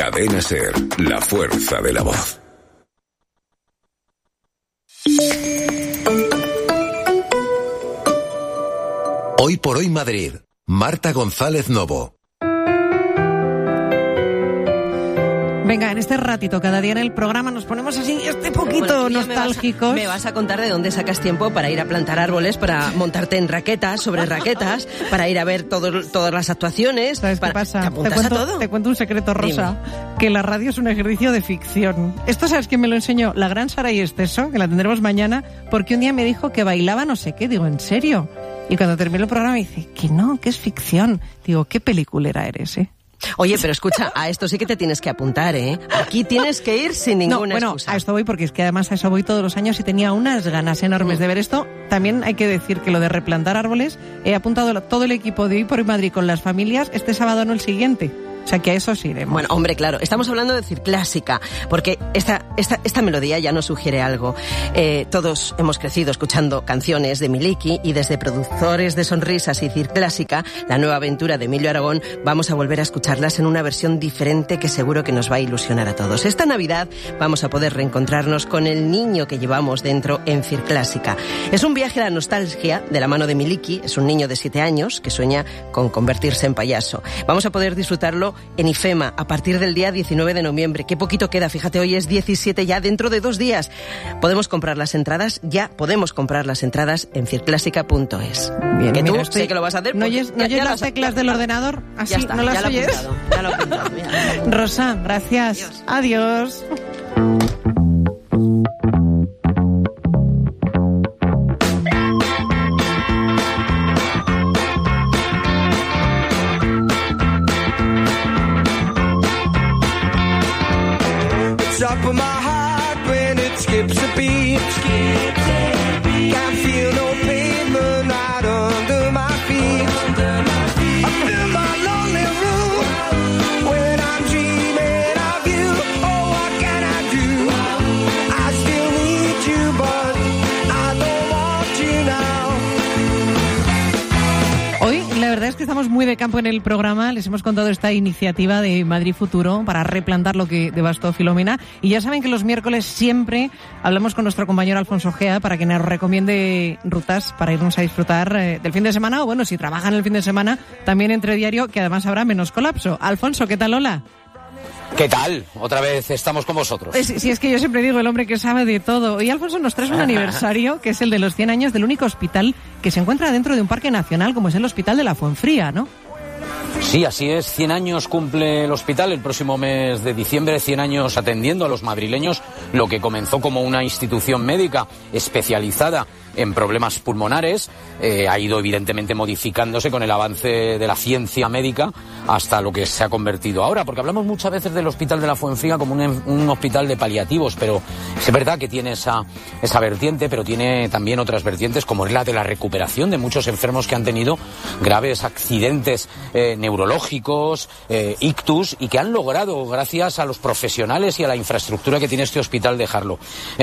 Cadena SER, la fuerza de la voz. Hoy por hoy Madrid. Marta González Novo. Venga, en este ratito, cada día en el programa nos ponemos así, poquito nostálgicos. Me vas a contar de dónde sacas tiempo para ir a plantar árboles, para montarte en raquetas, sobre raquetas, para ir a ver todas las actuaciones. ¿Sabes qué pasa? ¿Te apuntas a todo? Te cuento un secreto, Rosa. Dime. Que la radio es un ejercicio de ficción. Esto, ¿sabes quién me lo enseñó? La gran Saray Esteso, que la tendremos mañana, porque un día me dijo que bailaba no sé qué. Digo, ¿en serio? Y cuando terminó el programa me dice, que no, que es ficción. Digo, qué peliculera eres, ¿eh? Oye, pero escucha, a esto sí que te tienes que apuntar, ¿eh? Aquí tienes que ir sin ninguna excusa. A esto voy porque es que además a eso voy todos los años y tenía unas ganas enormes de ver esto. También hay que decir que lo de replantar árboles, he apuntado todo el equipo de Hoy por Hoy Madrid con las familias este sábado, no el siguiente. O sea que a eso sí iremos. Bueno, hombre, claro, estamos hablando de Circlásica, porque esta melodía ya nos sugiere algo. Todos hemos crecido escuchando canciones de Miliki y desde Productores de Sonrisas y Circlásica, la nueva aventura de Emilio Aragón, vamos a volver a escucharlas en una versión diferente que seguro que nos va a ilusionar a todos. Esta Navidad vamos a poder reencontrarnos con el niño que llevamos dentro en Circlásica. Es un viaje a la nostalgia de la mano de Miliki, es un niño de 7 años que sueña con convertirse en payaso. Vamos a poder disfrutarlo en IFEMA a partir del día 19 de noviembre. Qué poquito queda, fíjate, hoy es 17 ya, dentro de 2 días. Podemos comprar las entradas en circlásica.es. Bien, que mira, tú sé que lo vas a hacer. ¿No oyes las teclas del ordenador? Así, ya está, ¿no las oyes? Ya lo he apuntado. Rosa, gracias. Adiós. Top of my heart when it skips a beat. Can't feel no pavement right under my feet. I'm in my lonely room when I'm dreaming of you. Oh, what can I do? I still need you, but I don't want you now. Hoy la verdad es que estamos muy de campo en el programa. Les hemos contado esta iniciativa de Madrid Futuro para replantar lo que devastó Filomena. Y ya saben que los miércoles siempre hablamos con nuestro compañero Alfonso Gea para que nos recomiende rutas para irnos a disfrutar del fin de semana. O bueno, si trabajan el fin de semana, también entre diario, que además habrá menos colapso. Alfonso, ¿qué tal? Hola. ¿Qué tal? Otra vez estamos con vosotros. Sí, es que yo siempre digo el hombre que sabe de todo. Y Alfonso, nos traes un aniversario que es el de los 100 años del único hospital que se encuentra dentro de un parque nacional como es el Hospital de la Fuenfría, ¿no? Sí, así es. 100 años cumple el hospital el próximo mes de diciembre, 100 años atendiendo a los madrileños, lo que comenzó como una institución médica especializada en problemas pulmonares, ha ido evidentemente modificándose con el avance de la ciencia médica hasta lo que se ha convertido ahora, porque hablamos muchas veces del Hospital de la Fuenfría como un hospital de paliativos, pero es verdad que tiene esa vertiente, pero tiene también otras vertientes como es la de la recuperación de muchos enfermos que han tenido graves accidentes neurológicos, ictus, y que han logrado, gracias a los profesionales y a la infraestructura que tiene este hospital, dejar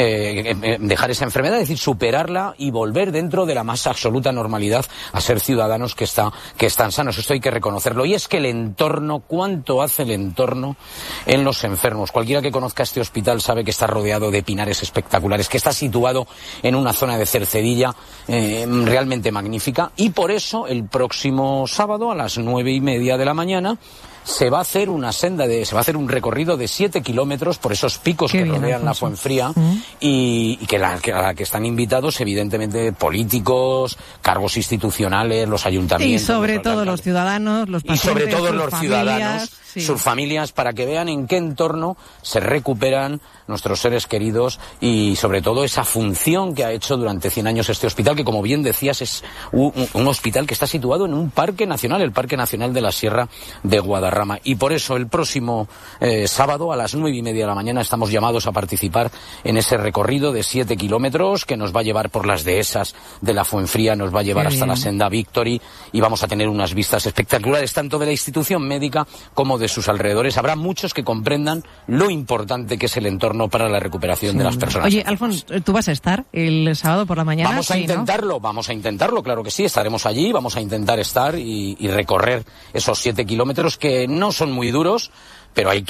esa enfermedad, es decir, superarla y volver dentro de la más absoluta normalidad a ser ciudadanos que están sanos. Esto hay que reconocerlo. Y es que el entorno, ¿cuánto hace el entorno en los enfermos? Cualquiera que conozca este hospital sabe que está rodeado de pinares espectaculares, que está situado en una zona de Cercedilla realmente magnífica, y por eso el próximo sábado a las 9:30 de la mañana se va a hacer un recorrido de 7 kilómetros por esos picos que rodean la Fuenfría, y a la que están invitados evidentemente políticos, cargos institucionales, los ayuntamientos. Y sobre todo los ciudadanos, los pacientes, y sobre todo los familias, ciudadanos, sus familias, para que vean en qué entorno se recuperan nuestros seres queridos, y sobre todo esa función que ha hecho durante 100 años este hospital, que como bien decías es un hospital que está situado en un parque nacional, el Parque Nacional de la Sierra de Guadarrama. Y por eso el próximo sábado a las 9:30 de la mañana estamos llamados a participar en ese recorrido de 7 kilómetros que nos va a llevar por las dehesas de la Fuenfría, nos va a llevar hasta la senda Victory, y vamos a tener unas vistas espectaculares tanto de la institución médica como de sus alrededores. Habrá muchos que comprendan lo importante que es el entorno para la recuperación de las personas. Oye, Alfonso, ¿tú vas a estar el sábado por la mañana? Vamos a intentarlo, claro que sí, estaremos allí, vamos a intentar estar y recorrer esos 7 kilómetros que no son muy duros, pero hay